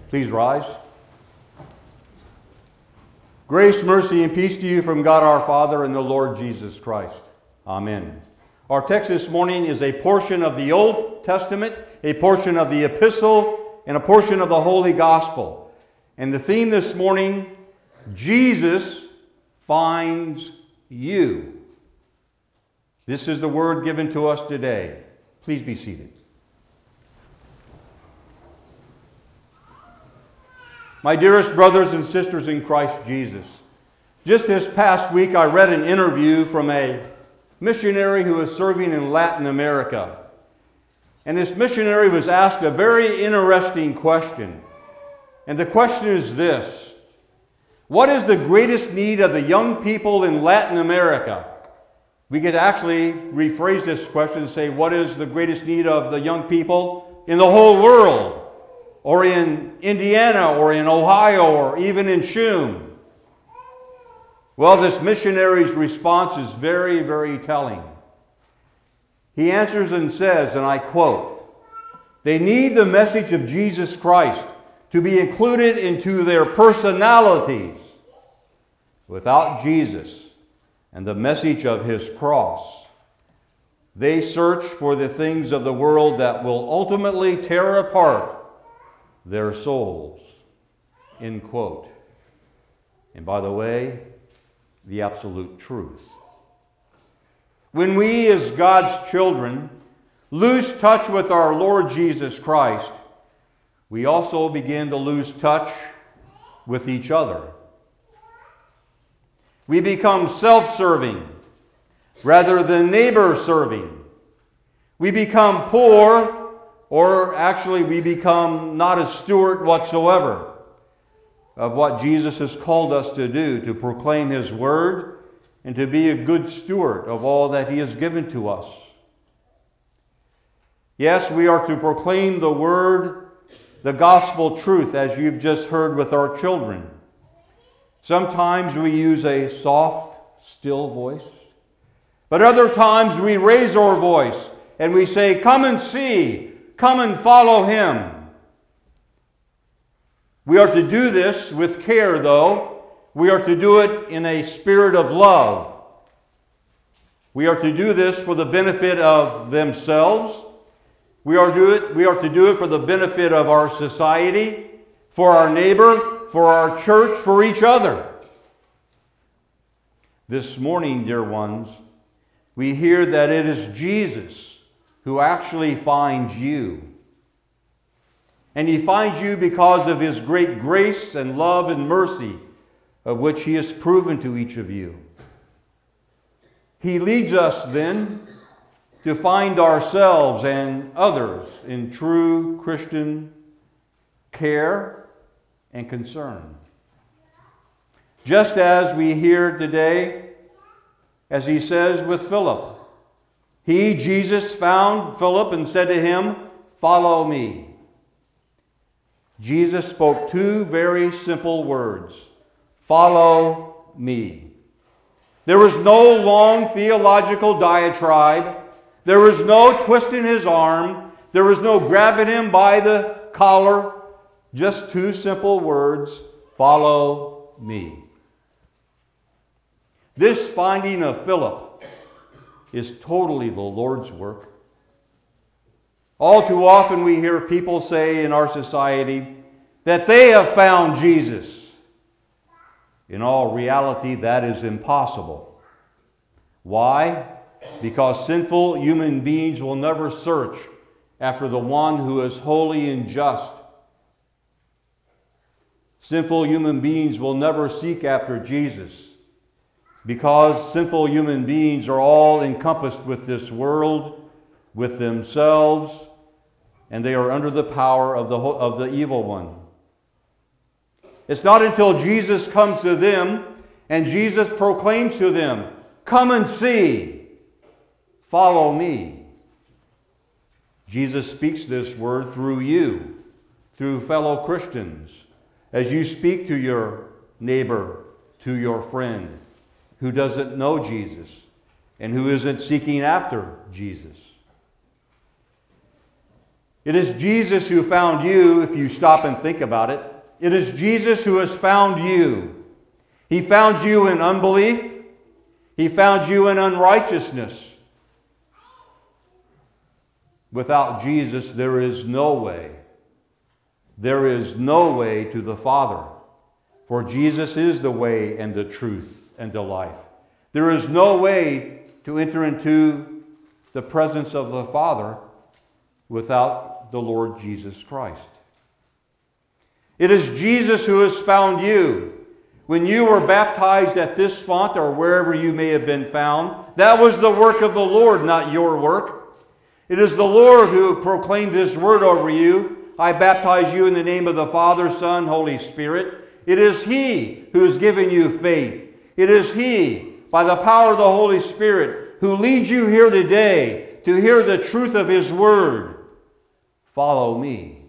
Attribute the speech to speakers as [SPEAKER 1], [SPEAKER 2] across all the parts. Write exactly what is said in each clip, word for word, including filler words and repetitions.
[SPEAKER 1] Please rise. Grace, mercy, and peace to you from God our Father and the Lord Jesus Christ. Amen. Our text this morning is a portion of the Old Testament, a portion of the Epistle, and a portion of the Holy Gospel. And the theme this morning, Jesus finds you. This is the word given to us today. Please be seated. My dearest brothers and sisters in Christ Jesus, just this past week I read an interview from a missionary who was serving in Latin America. And this missionary was asked a very interesting question. And the question is this: what is the greatest need of the young people in Latin America? We could actually rephrase this question and say, what is the greatest need of the young people in the whole world? Or in Indiana, or in Ohio, or even in Shum? Well, this missionary's response is very, very telling. He answers and says, and I quote, "They need the message of Jesus Christ to be included into their personalities. Without Jesus and the message of His cross, they search for the things of the world that will ultimately tear apart their souls." End quote. And by the way, the absolute truth. When we as God's children lose touch with our Lord Jesus Christ, we also begin to lose touch with each other. We become self-serving rather than neighbor-serving. We become poor, or actually we become not a steward whatsoever of what Jesus has called us to do, to proclaim His word and to be a good steward of all that He has given to us. Yes, we are to proclaim the word, the gospel truth, as you've just heard with our children. Sometimes we use a soft, still voice, but other times we raise our voice and we say, "Come and see. Come and follow Him." We are to do this with care, though. We are to do it in a spirit of love. We are to do this for the benefit of themselves. We are, do it, we are to do it for the benefit of our society, for our neighbor, for our church, for each other. This morning, dear ones, we hear that it is Jesus who actually finds you. And He finds you because of His great grace and love and mercy, of which He has proven to each of you. He leads us then to find ourselves and others in true Christian care and concern. Just as we hear today, as He says with Philip, He, Jesus, found Philip and said to him, "Follow me." Jesus spoke two very simple words: "Follow me." There was no long theological diatribe. There was no twisting His arm. There was no grabbing Him by the collar. Just two simple words: "Follow me." This finding of Philip is totally the Lord's work. All too often we hear people say in our society that they have found Jesus. In all reality, that is impossible. Why? Because sinful human beings will never search after the one who is holy and just. Sinful human beings will never seek after Jesus, because sinful human beings are all encompassed with this world, with themselves, and they are under the power of the, of the evil one. It's not until Jesus comes to them and Jesus proclaims to them, "Come and see, follow me." Jesus speaks this word through you, through fellow Christians, as you speak to your neighbor, to your friend who doesn't know Jesus and who isn't seeking after Jesus. It is Jesus who found you, if you stop and think about it. It is Jesus who has found you. He found you in unbelief. He found you in unrighteousness. Without Jesus, there is no way. There is no way to the Father. For Jesus is the way and the truth and the life. There is no way to enter into the presence of the Father without the Lord Jesus Christ. It is Jesus who has found you. When you were baptized at this font or wherever you may have been found, that was the work of the Lord, not your work. It is the Lord who proclaimed His word over you. I baptize you in the name of the Father, Son, Holy Spirit. It is He who has given you faith. It is He, by the power of the Holy Spirit, who leads you here today to hear the truth of His word. Follow me.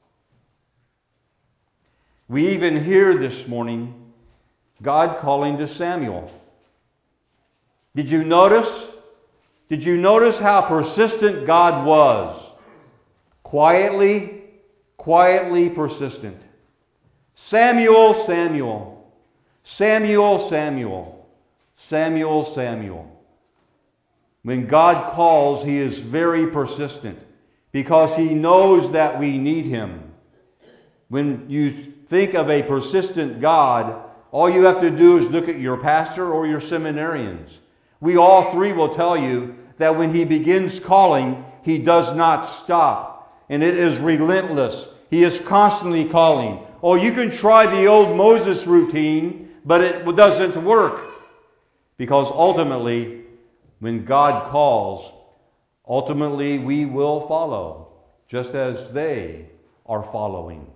[SPEAKER 1] We even hear this morning God calling to Samuel. Did you notice? Did you notice how persistent God was? Quietly, quietly persistent. Samuel, Samuel. Samuel, Samuel. Samuel, Samuel. When God calls, He is very persistent because He knows that we need Him. When you think of a persistent God, all you have to do is look at your pastor or your seminarians. We all three will tell you that when He begins calling, He does not stop. And it is relentless. He is constantly calling. Oh, you can try the old Moses routine, but it doesn't work. Because ultimately, when God calls, ultimately we will follow, just as they are following.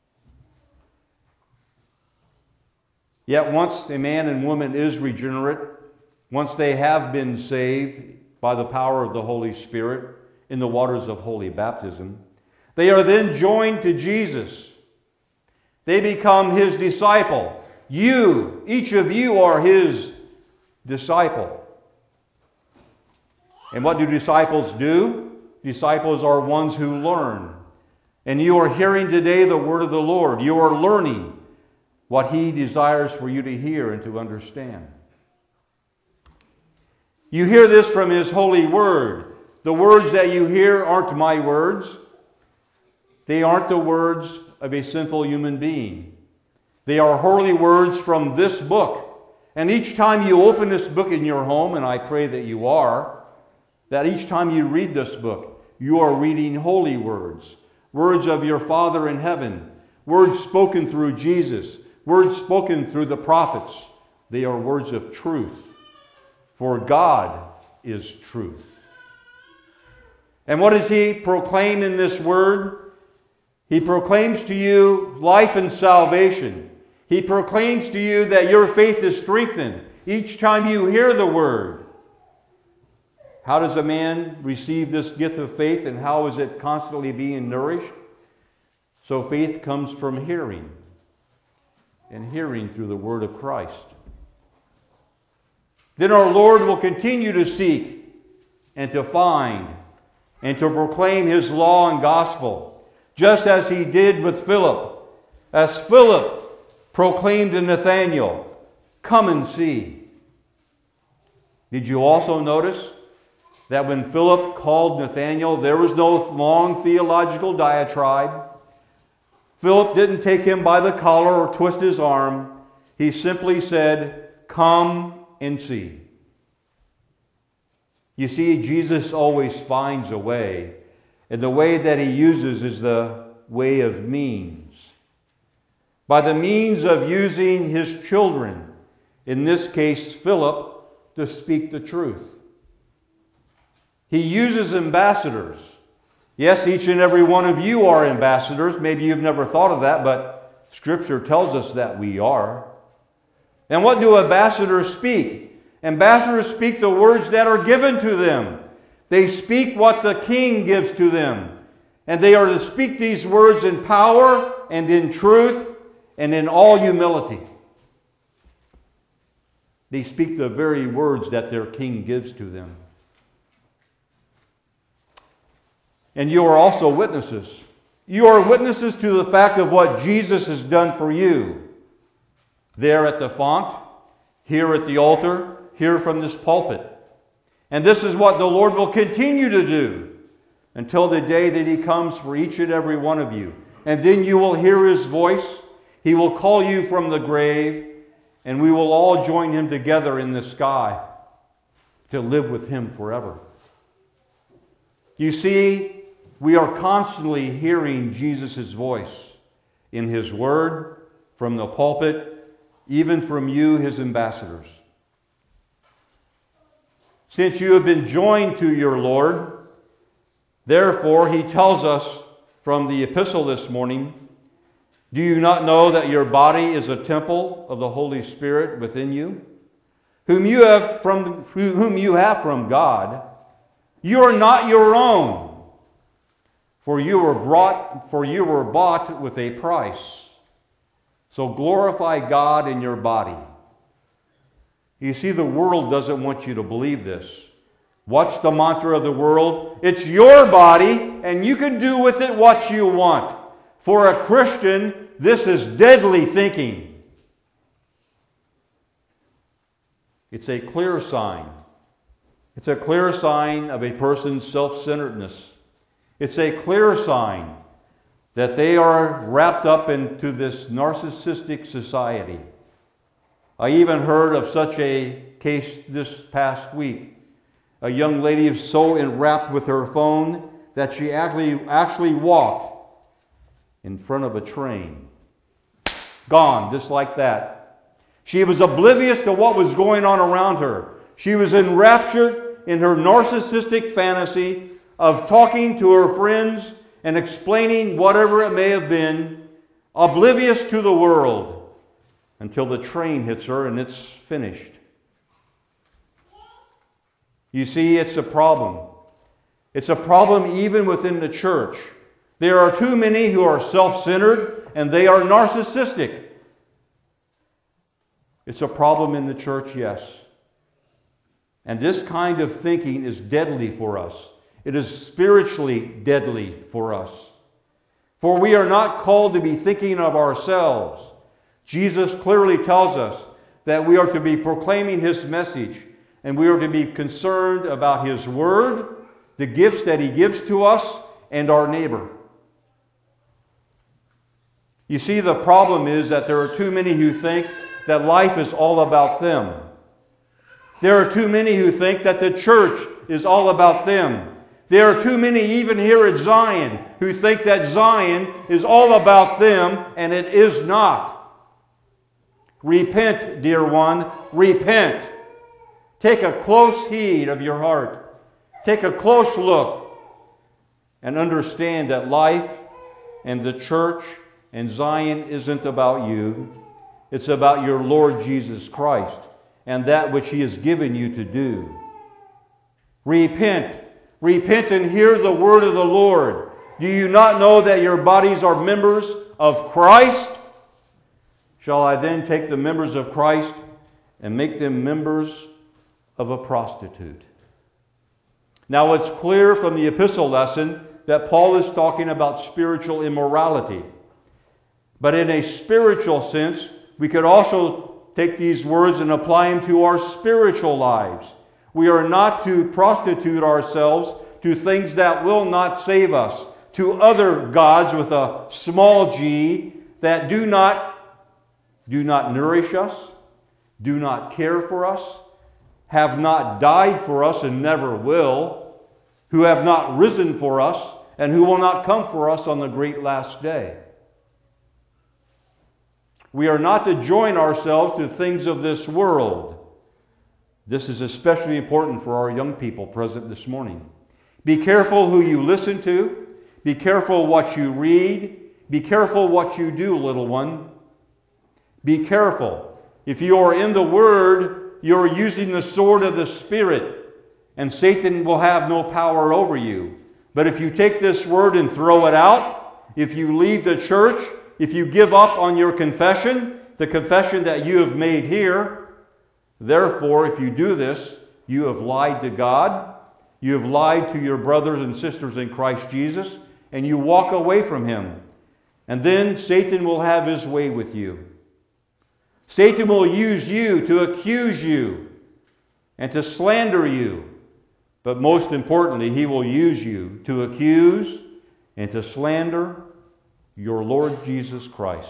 [SPEAKER 1] Yet once a man and woman is regenerate, once they have been saved by the power of the Holy Spirit in the waters of holy baptism, they are then joined to Jesus. They become His disciple. You, each of you are His disciple. And what do disciples do? Disciples are ones who learn. And you are hearing today the word of the Lord. You are learning what He desires for you to hear and to understand. You hear this from His holy word. The words that you hear aren't my words. They aren't the words of a sinful human being. They are holy words from this book. And each time you open this book in your home, and I pray that you are, that each time you read this book, you are reading holy words. Words of your Father in heaven. Words spoken through Jesus. Words spoken through the prophets. They are words of truth. For God is truth. And what does He proclaim in this word? He proclaims to you life and salvation. He proclaims to you that your faith is strengthened each time you hear the word. How does a man receive this gift of faith, and how is it constantly being nourished? So faith comes from hearing, and hearing through the word of Christ. Then our Lord will continue to seek and to find and to proclaim His law and gospel, just as He did with Philip. As Philip proclaimed to Nathanael, "Come and see." Did you also notice that when Philip called Nathanael, there was no long theological diatribe? Philip didn't take him by the collar or twist his arm. He simply said, "Come and see." You see, Jesus always finds a way, and the way that He uses is the way of means. By the means of using His children, in this case Philip, to speak the truth. He uses ambassadors. Yes, each and every one of you are ambassadors. Maybe you've never thought of that, but Scripture tells us that we are. And what do ambassadors speak? Ambassadors speak the words that are given to them. They speak what the king gives to them. And they are to speak these words in power and in truth and in all humility. They speak the very words that their king gives to them. And you are also witnesses. You are witnesses to the fact of what Jesus has done for you. There at the font, here at the altar, here from this pulpit. And this is what the Lord will continue to do until the day that He comes for each and every one of you. And then you will hear His voice. He will call you from the grave, and we will all join Him together in the sky to live with Him forever. You see, we are constantly hearing Jesus' voice in His Word, from the pulpit, even from you, His ambassadors. Since you have been joined to your Lord, therefore, He tells us from the epistle this morning, do you not know that your body is a temple of the Holy Spirit within you, whom you have from, whom you have from God? You are not your own. For you were brought, for you were bought with a price. So glorify God in your body. You see, the world doesn't want you to believe this. What's the mantra of the world? It's your body, and you can do with it what you want. For a Christian, this is deadly thinking. It's a clear sign. It's a clear sign of a person's self-centeredness. It's a clear sign that they are wrapped up into this narcissistic society. I even heard of such a case this past week. A young lady is so enwrapped with her phone that she actually, actually walked in front of a train. Gone, just like that. She was oblivious to what was going on around her. She was enraptured in her narcissistic fantasy of talking to her friends and explaining whatever it may have been, oblivious to the world, until the train hits her and it's finished. You see, it's a problem. It's a problem even within the church. There are too many who are self-centered and they are narcissistic. It's a problem in the church, yes. And this kind of thinking is deadly for us. It is spiritually deadly for us. For we are not called to be thinking of ourselves. Jesus clearly tells us that we are to be proclaiming His message, and we are to be concerned about His Word, the gifts that He gives to us, and our neighbor. You see, the problem is that there are too many who think that life is all about them. There are too many who think that the church is all about them. There are too many even here at Zion who think that Zion is all about them, and it is not. Repent, dear one, repent. Take a close heed of your heart. Take a close look and understand that life and the church and Zion isn't about you. It's about your Lord Jesus Christ and that which He has given you to do. Repent. Repent and hear the word of the Lord. Do you not know that your bodies are members of Christ? Shall I then take the members of Christ and make them members of a prostitute? Now it's clear from the epistle lesson that Paul is talking about spiritual immorality. But in a spiritual sense, we could also take these words and apply them to our spiritual lives. We are not to prostitute ourselves to things that will not save us, to other gods with a small g that do not, do not nourish us, do not care for us, have not died for us and never will, who have not risen for us, and who will not come for us on the great last day. We are not to join ourselves to things of this world. This is especially important for our young people present this morning. Be careful who you listen to. Be careful what you read. Be careful what you do, little one. Be careful. If you are in the Word, you are using the sword of the Spirit, and Satan will have no power over you. But if you take this Word and throw it out, if you leave the church, if you give up on your confession, the confession that you have made here, therefore, if you do this, you have lied to God, You have lied to your brothers and sisters in Christ Jesus, and you walk away from Him. And then Satan will have his way with you. Satan will use you to accuse you and to slander you. But most importantly, he will use you to accuse and to slander your Lord Jesus Christ.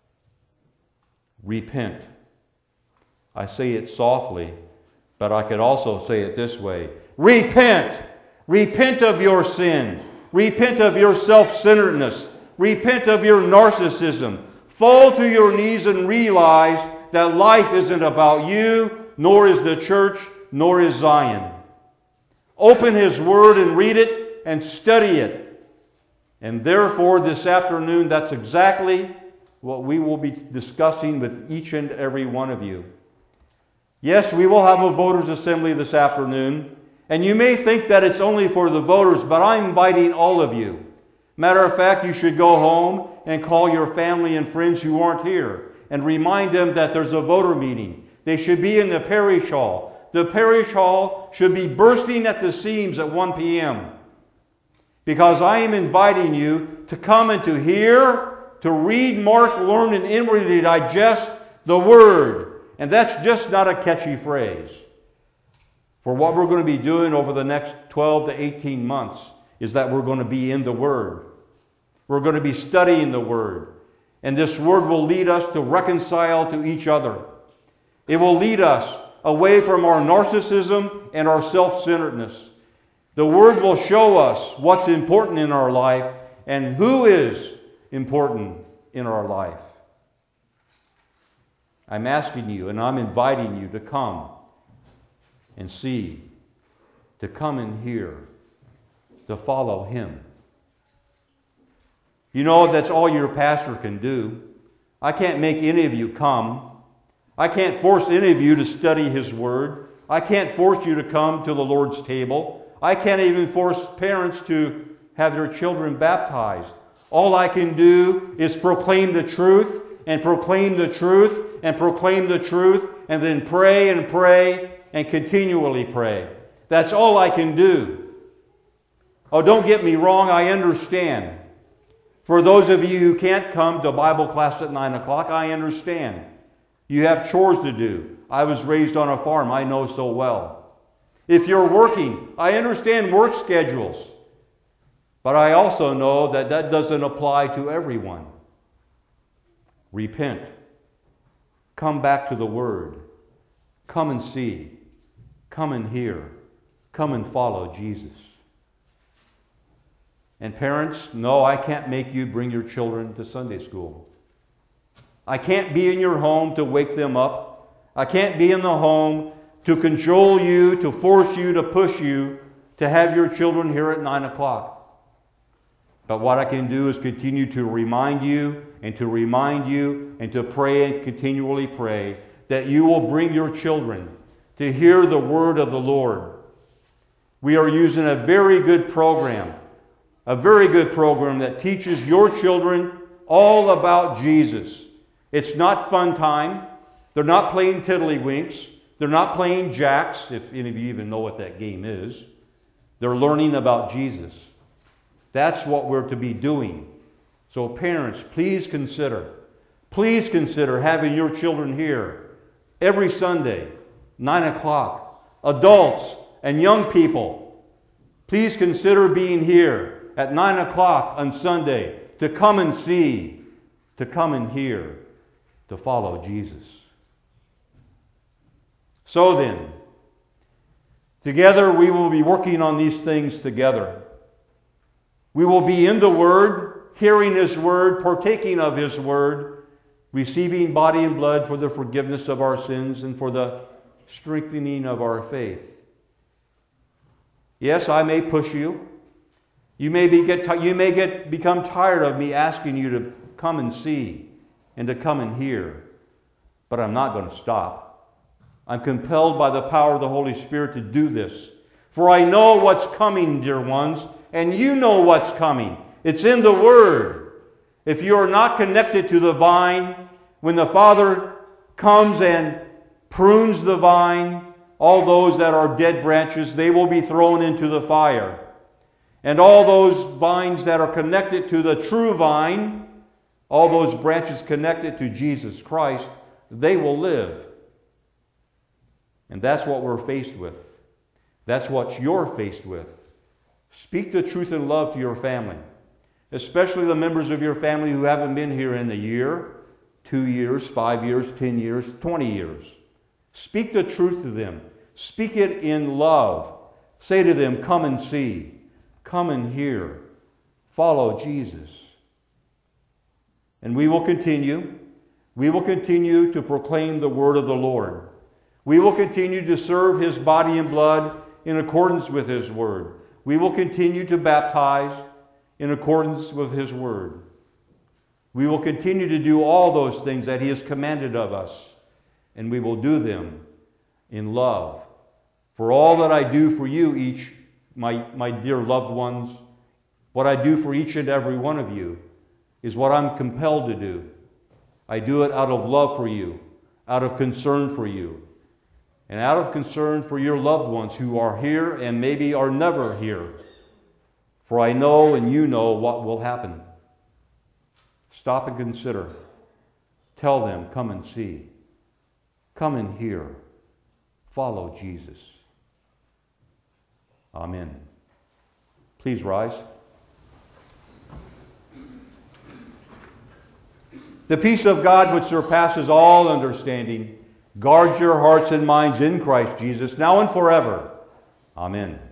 [SPEAKER 1] Repent. I say it softly, but I could also say it this way. Repent! Repent of your sin. Repent of your self-centeredness. Repent of your narcissism. Fall to your knees and realize that life isn't about you, nor is the church, nor is Zion. Open His Word and read it and study it. And therefore, this afternoon, that's exactly what we will be discussing with each and every one of you. Yes, we will have a voters' assembly this afternoon, and you may think that it's only for the voters, but I'm inviting all of you. Matter of fact, you should go home and call your family and friends who aren't here and remind them that there's a voter meeting. They should be in the parish hall. The parish hall should be bursting at the seams at one p.m. because I am inviting you to come and to hear, to read, mark, learn, and inwardly digest the Word. And that's just not a catchy phrase. For what we're going to be doing over the next twelve to eighteen months is that we're going to be in the Word. We're going to be studying the Word. And this Word will lead us to reconcile to each other. It will lead us away from our narcissism and our self-centeredness. The Word will show us what's important in our life and who is important in our life. I'm asking you and I'm inviting you to come and see, to come and hear, to follow Him. You know, that's all your pastor can do. I can't make any of you come. I can't force any of you to study His Word. I can't force you to come to the Lord's table. I can't even force parents to have their children baptized. All I can do is proclaim the truth and proclaim the truth and proclaim the truth and then pray and pray and continually pray. That's all I can do. Oh, don't get me wrong, I understand. For those of you who can't come to Bible class at nine o'clock, I understand. You have chores to do. I was raised on a farm, I know so well. If you're working, I understand work schedules. But I also know that that doesn't apply to everyone. Repent. Come back to the Word. Come and see. Come and hear. Come and follow Jesus. And parents, no, I can't make you bring your children to Sunday school. I can't be in your home to wake them up. I can't be in the home to cajole you, to force you, to push you to have your children here at nine o'clock. But what I can do is continue to remind you and to remind you and to pray and continually pray that you will bring your children to hear the Word of the Lord. We are using a very good program, a very good program that teaches your children all about Jesus. It's not fun time. They're not playing tiddlywinks. They're not playing jacks, if any of you even know what that game is. They're learning about Jesus. That's what we're to be doing. So parents, please consider, please consider having your children here every Sunday, nine o'clock. Adults and young people, please consider being here at nine o'clock on Sunday to come and see, to come and hear, to follow Jesus. So then, together we will be working on these things together. We will be in the Word, hearing His Word, partaking of His Word, receiving body and blood for the forgiveness of our sins and for the strengthening of our faith. Yes, I may push you. You may, be get, you may get, become tired of me asking you to come and see and to come and hear. But I'm not going to stop. I'm compelled by the power of the Holy Spirit to do this. For I know what's coming, dear ones, and you know what's coming. It's in the Word. If you are not connected to the vine, when the Father comes and prunes the vine, all those that are dead branches, they will be thrown into the fire. And all those vines that are connected to the true vine, all those branches connected to Jesus Christ, they will live. And that's what we're faced with. That's what you're faced with. Speak the truth in love to your family, especially the members of your family who haven't been here in a year, two years, five years, ten years, twenty years. Speak the truth to them. Speak it in love. Say to them, come and see. Come and hear. Follow Jesus. And we will continue. We will continue to proclaim the word of the Lord. We will continue to serve his body and blood in accordance with his word. We will continue to baptize in accordance with his word. We will continue to do all those things that he has commanded of us, and we will do them in love. For all that I do for you, each, my, my dear loved ones, what I do for each and every one of you is what I'm compelled to do. I do it out of love for you, out of concern for you, and out of concern for your loved ones who are here and maybe are never here. For I know and you know what will happen. Stop and consider. Tell them, come and see. Come and hear. Follow Jesus. Amen. Please rise. The peace of God which surpasses all understanding, guard your hearts and minds in Christ Jesus, now and forever. Amen.